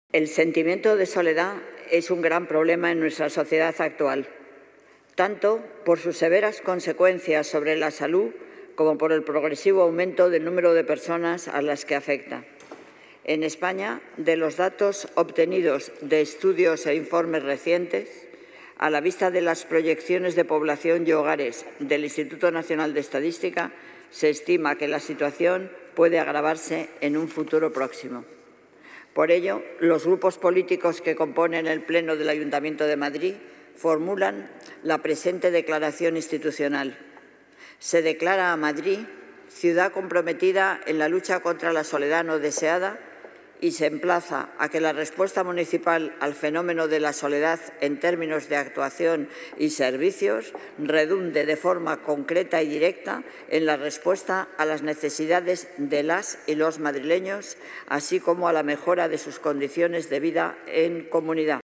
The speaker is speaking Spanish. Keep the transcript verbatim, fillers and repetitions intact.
El sentimiento de soledad es un gran problema en nuestra sociedad actual, tanto por sus severas consecuencias sobre la salud como por el progresivo aumento del número de personas a las que afecta. En España, de los datos obtenidos de estudios e informes recientes, a la vista de las proyecciones de población y hogares del Instituto Nacional de Estadística, se estima que la situación puede agravarse en un futuro próximo. Por ello, los grupos políticos que componen el Pleno del Ayuntamiento de Madrid formulan la presente declaración institucional. Se declara a Madrid ciudad comprometida en la lucha contra la soledad no deseada y se emplaza a que la respuesta municipal al fenómeno de la soledad en términos de actuación y servicios redunde de forma concreta y directa en la respuesta a las necesidades de las y los madrileños, así como a la mejora de sus condiciones de vida en comunidad.